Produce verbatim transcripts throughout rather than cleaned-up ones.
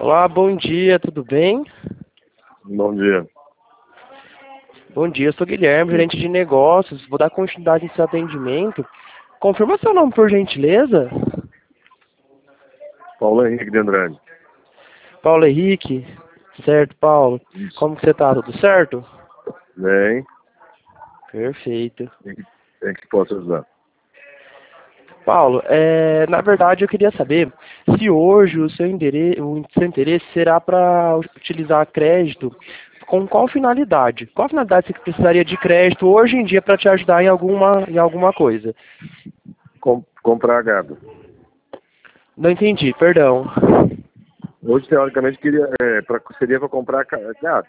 Olá, bom dia, tudo bem? Bom dia. Bom dia, eu sou Guilherme, Sim. gerente de negócios. Vou dar continuidade em seu atendimento. Confirma seu nome, por gentileza. Paulo Henrique de Andrade. Paulo Henrique. Certo, Paulo. Isso. Como que você tá? Tudo certo? Bem, Perfeito. em que, em que posso ajudar? Paulo, é, na verdade eu queria saber se hoje o seu, endere- o seu interesse será para utilizar crédito com qual finalidade? Qual finalidade você precisaria de crédito hoje em dia para te ajudar em alguma, em alguma coisa? Com, comprar gado. Não entendi, perdão. Hoje, teoricamente, queria, é, pra, seria para comprar ca- gado.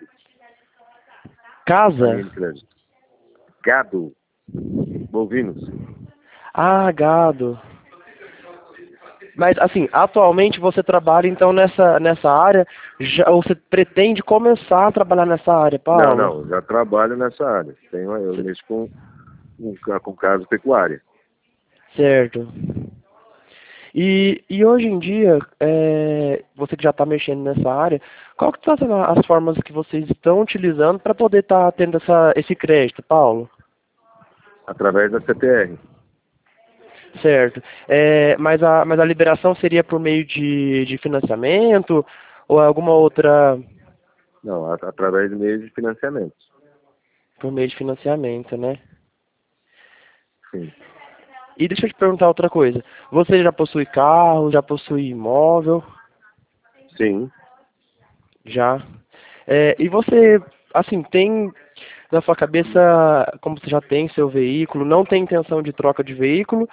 Na Casa? linha de crédito. Gado. Bovinos. Ah, gado. Mas assim, atualmente você trabalha então nessa, nessa área, já, ou você pretende começar a trabalhar nessa área, Não, Paulo? não. Já trabalho nessa área. Tenho, eu C- mexo com, com, com casa pecuária. Certo. E, e hoje em dia, é, você que já está mexendo nessa área, qual que estão sendo as formas que vocês estão utilizando para poder estar tendo essa, esse crédito, Paulo? Através da C T R. Certo. É, mas, a, mas a liberação seria por meio de, de financiamento ou alguma outra Não, a- através de meios de financiamento. por meio de financiamento, né? Sim. E deixa eu te perguntar outra coisa. Você já possui carro, já possui imóvel? Sim. Já. É, e você, assim, tem na sua cabeça, como você já tem seu veículo, não tem intenção de troca de veículo?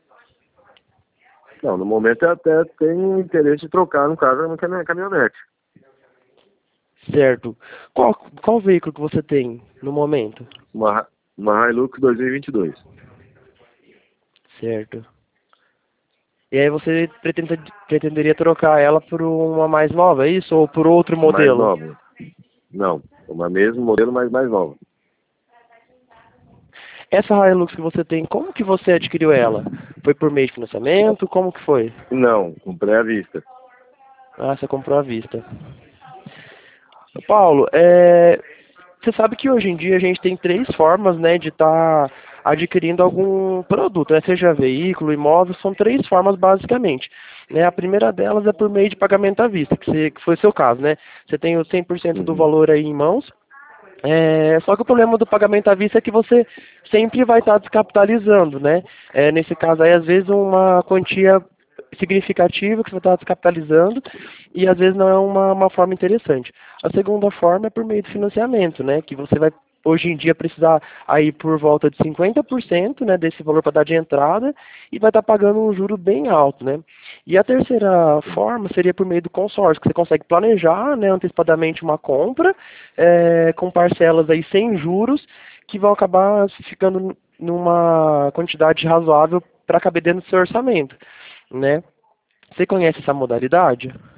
Não, no momento eu até tenho interesse de trocar, no caso, a minha caminhonete. Certo. Qual, qual veículo que você tem no momento? Uma, uma Hilux dois mil e vinte e dois. Certo. E aí você pretende, pretenderia trocar ela por uma mais nova, é isso? Ou por outro Mais modelo? nova. Não, uma mesmo modelo, mas mais nova. Essa Hilux que você tem, como que você adquiriu ela? Foi por meio de financiamento? Como que foi? Não, comprei à vista. Ah, você comprou à vista. Paulo, é, você sabe que hoje em dia a gente tem três formas, né, de estar adquirindo algum produto, né, seja veículo, imóvel, são três formas basicamente. Né, a primeira delas é por meio de pagamento à vista, que, você, que foi o seu caso, né? Você tem o cem por cento do Uhum. valor aí em mãos, é, só que o problema do pagamento à vista é que você sempre vai estar descapitalizando, né? É, nesse caso aí, às vezes, uma quantia significativa que você está descapitalizando e às vezes não é uma, uma forma interessante. A segunda forma é por meio de financiamento, né? Que você vai hoje em dia precisar aí por volta de cinquenta por cento, né, desse valor para dar de entrada e vai estar pagando um juro bem alto, né? E a terceira Sim. forma seria por meio do consórcio, que você consegue planejar, né, antecipadamente uma compra é, com parcelas aí sem juros que vão acabar ficando numa quantidade razoável para caber dentro do seu orçamento, né? Você conhece essa modalidade?